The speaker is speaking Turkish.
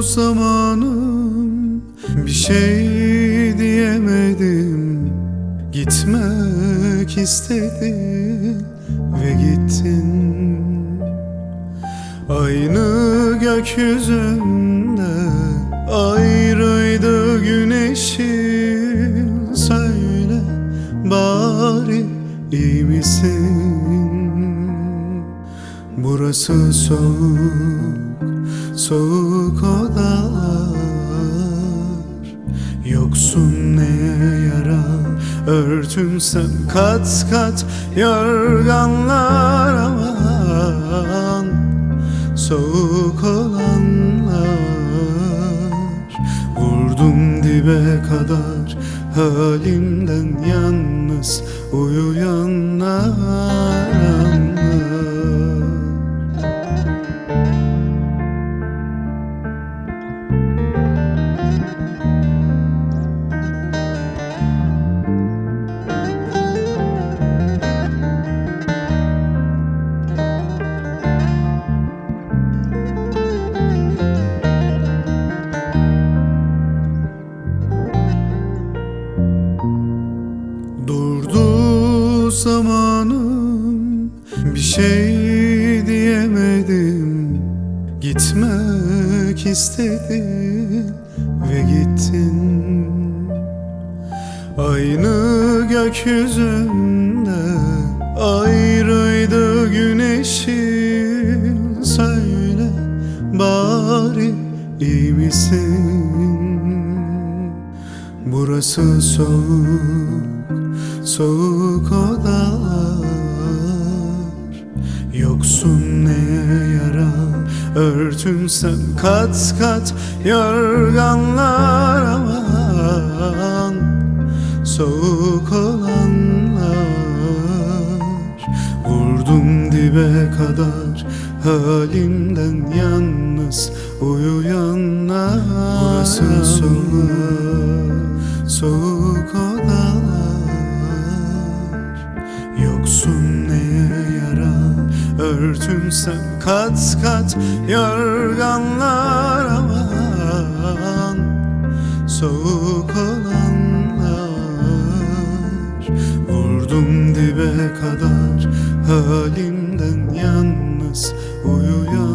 zamanım bir şey diyemedim. Gitmek istedim ve gittin. Aynı gökyüzünde ayrıydı güneşin. Söyle bari iyi misin? Burası soğuk, soğuk odalar. Yoksun neye yarar örtünsen kat kat yorganlar. Aman soğuk olanlar, vurdum dibe kadar halimden yalnız uyuyanlar. Durdu zamanım, bir şey diyemedim. Gitmek istedim ve gittin. Aynı gökyüzünde ayrıydı güneşin. Söyle bari iyi misin? Burası soğuk, soğuk odalar. Yoksun neye yarar örtünsen kat kat yorganlar. Aman soğuk olanlar, vurdum dibe kadar halimden yalnız uyuyanlar. Burası soğuk, soğuk odalar. Yoksun neye yarar örtünsen kat kat yorganlar. Aman soğuk olanlar, vurdum dibe kadar halimden yalnız uyuyan.